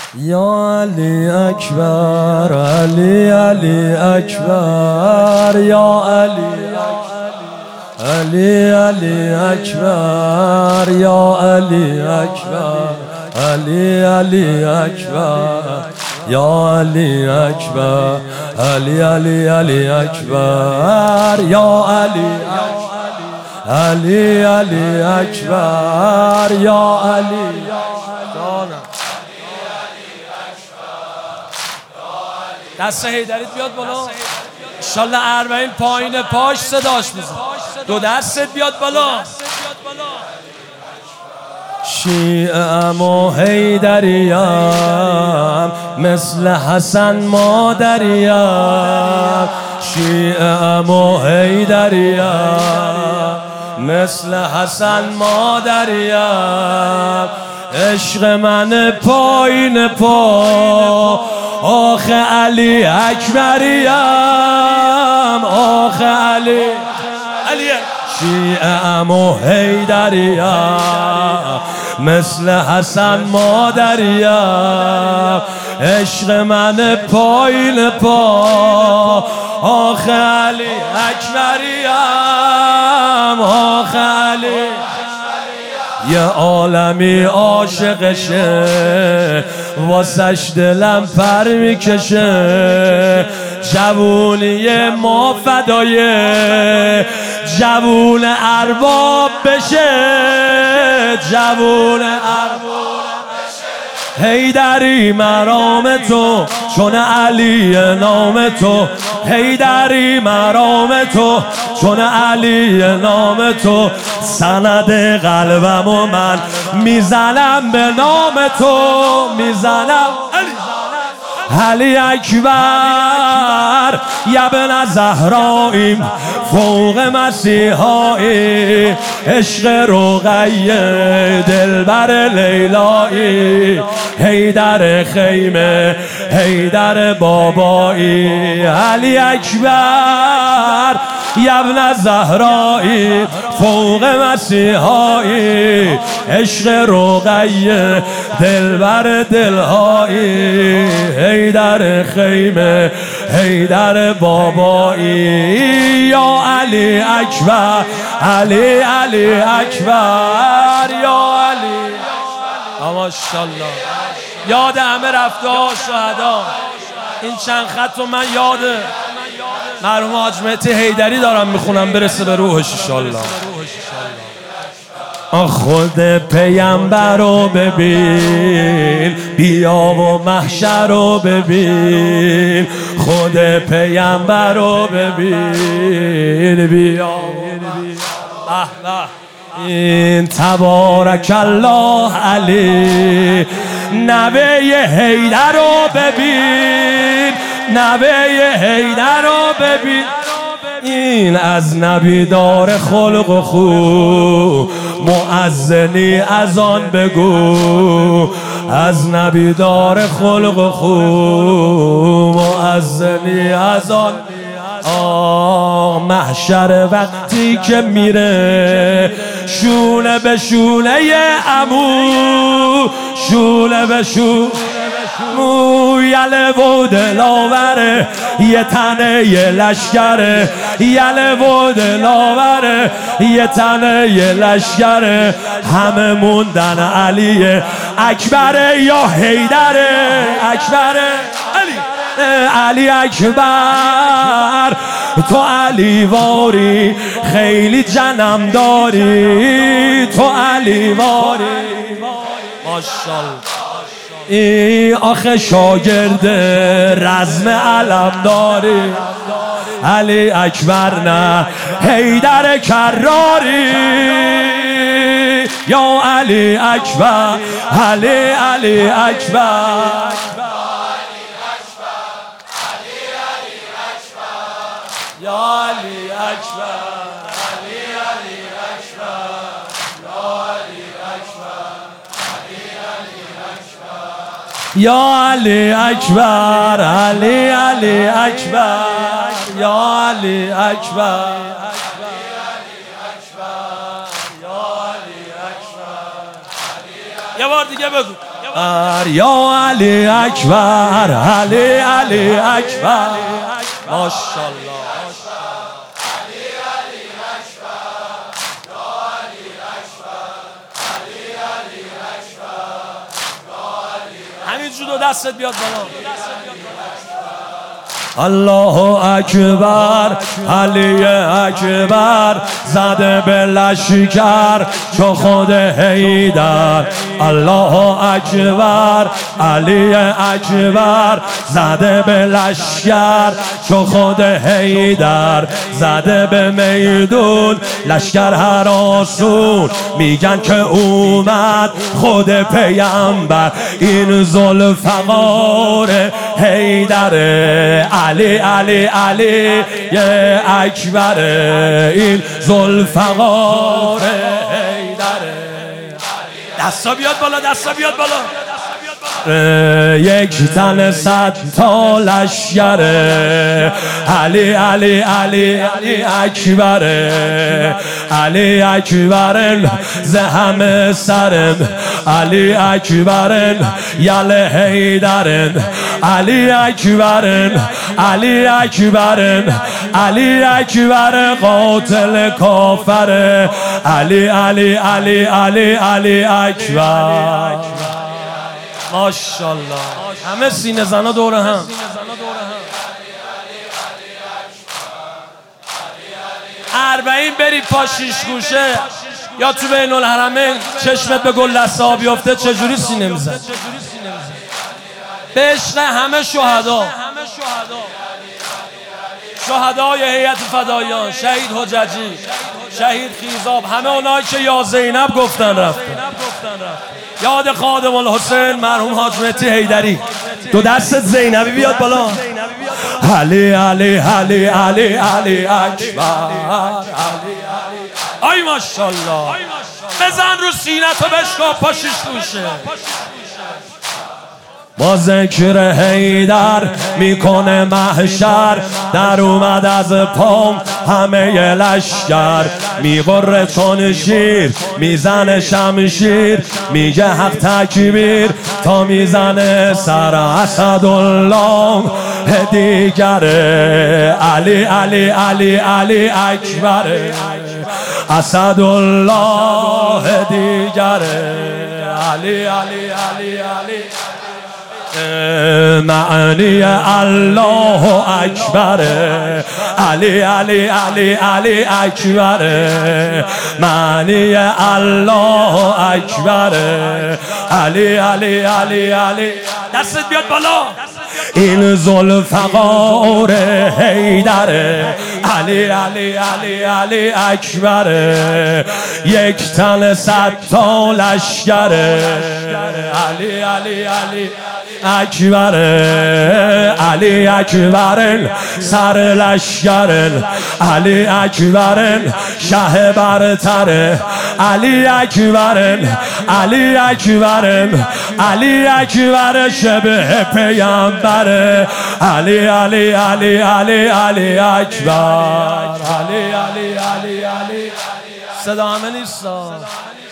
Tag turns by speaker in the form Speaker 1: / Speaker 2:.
Speaker 1: یا علی اکبر علی علی اکبر یا علی علی علی اکبر یا علی اکبر علی علی اکبر یا علی اکبر علی علی علی اکبر یا علی علی علی اکبر یا علی دست حیدریت بیاد بالا انشالله اربعین پایین پاش صداش میزن دو دستت بیاد بالا شیعه‌ام و حیدریم مثل حسن مادریم شیعه‌ام و حیدریم مثل حسن مادریم عشق من پایین پا آخ علی اکبریم آخ علی شیعه‌ام و حیدریم مثل حسن مادریم عشق من پایین پا آخ علی اکبریم آخ علی یه عالمی عاشقشه واسش دلم پر میکشه جوونی ما فدای جوون ارباب بشه جوون ارباب حیدری مرام تو چون علی نام تو حیدری مرام تو چون علی نام تو سند قلبم و من میزنم به نام تو میزنم علی اکبر یبن زهراییم فوق مسیحایی عشق رقیه دلبر لیلایی حیدر خیمه حیدر بابایی علی اکبر یبن زهرایی فوق مسیحایی عشق رقیه دلبر دلهایی حیدر خیمه حیدر بابایی یا علی اکبر علی علی اکبر یا علی ماشاءالله یاد همه رفته ها شهدا این چند خط رو من یاد مرحوم حاج مهدی حیدری دارم میخونم برسه به روحش انشالله خود پیامبر رو ببین بیا و محشر رو ببین خود پیامبر رو ببین بیا این تبارک الله علی نبی حیدر رو ببین نبی حیدر رو ببین این از نبی دار خلق و خو مؤذنی از آن بگو از نبی دار خلق و خو مؤذنی از آن محشر وقتی که میره شونه به شونه عمو شونه به شونه یله و دلاوره یه تنه یه لشکره یله و دلاوره یه تنه یه لشکره همه موندن علی اکبره یا حیدره اکبره علی اکبر تو علی واری خیلی جنم داری تو علی واری ماشاءالله ای آخه شاگرد رزم علم داری علی اکبر نه حیدر کراری یا علی اکبر علی علی اکبر یا علی اکبر علی علی اکبر یا علی اکبر علی علی اکبر یا علی اکبر یه بار دیگه بگو یا علی اکبر، علی علی اکبر، ماشاءالله. همینجور دو دستت بیاد بالا. الله اکبر، علی اکبر، زده به لشکر چو خود حیدر. الله اکبر، علی اکبر، زده به لشکر چو خود حیدر. زده به میدون لشکر هراسون، میگن که اومد خود پیامبر. این ذوالفقار حیدره، علی علی علی اکبر، این ذوالفقار حیدره. دستا بیاد بالا، دستا بیاد بالا. یک تن 100 تا لشکره، علی علی علی علی اکبره، علی اکبرن ز همه سرن، علی اکبرن یل حیدرن، علی اکبرن، علی اکبرن، علی اکبر قاتل کافره، علی علی علی علی علی اکبر. ماشاءالله. همه سینه زنا دور هم. اربعین برید پا شیش گوشه یا تو بین الحرمین چشمت به گل دسته ها بیفته چجوری سینه میزن؟ به عشق همه شهدا، شهدای هیئت فدایان، شهید حججی، شهید خیزاب، همه اونایی که یا زینب گفتن رفتن. یاد خادم الحسین مرحوم حاج مهدی حیدری. دو دستت زینبی بیاد بالا. علی علی علی علی علی اکبر، آی ماشاءالله. بزن رو سینت و بشکا پا شیش گوشه. با ذکر حیدر میکنه محشر، در اومد از پام همه لشکر. میغره چون شیر، میزنه شمشیر، میگه حق تکبیر تا میزنه سر اسدالله دیگره. علی علی علی علی اکبر، اسدالله دیگره. علی علی علی علی معنی الله اکبر، علی علی علی علی اکبر، معنی الله اکبر، علی علی علی علی. دستت بیاد بالا. این ذوالفقار حیدره، علی علی علی علی اکبر، یک تن 100 تا لشکره، علی علی علی اکبر، علی اکبرن سر لشکرن، علی اکبرن شه برتره، علی اکبرن، علی اکبرن، علی اکبر شبه پیامبره، علی علی علی علی علی اکبر، علی علی علی علی. صدا همه نیست.